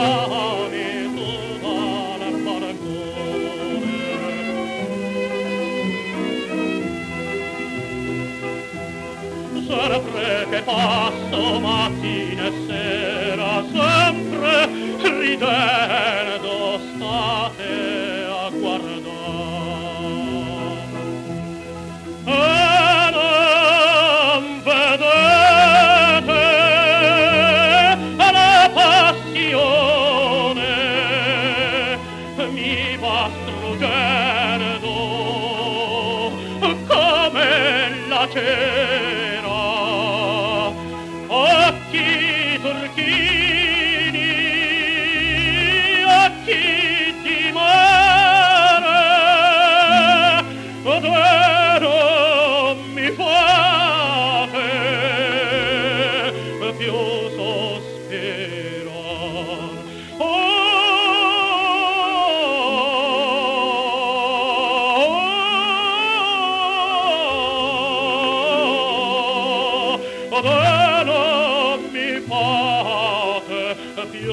mani su dal balcone. Sempre che passo mattina e sera, sempre ridendo state a guardare. E non vedete la passione mi va struggendo come la cera. Occhi turchini, occhi di mare, dove non mi fate più sospirar. Dove non mi fate più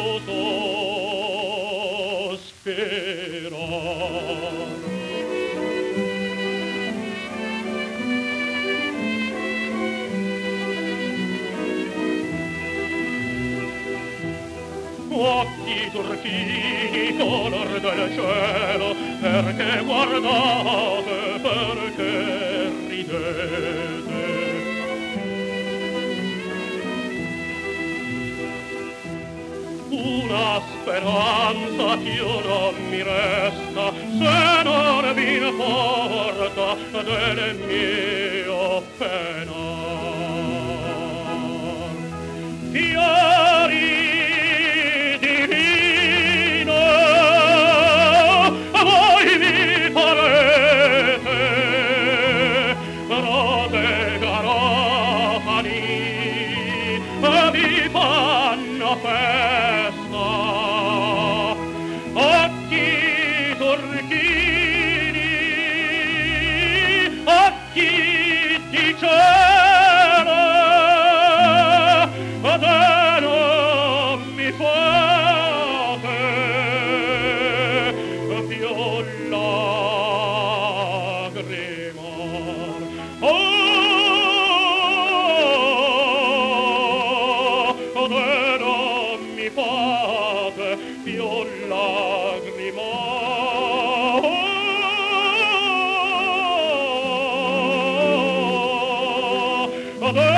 sospirar. Occhi turchini, color del cielo, perché guardate, perché ridete? Una speranza più non mi resta, se non mi importa del mio penar. Fiori divino, voi mi parete, rose garofani, vi fanno festa. Occhi turchini, occhi di cielo, se non mi fate più lagrimar. Se non mi fate più lagrimar.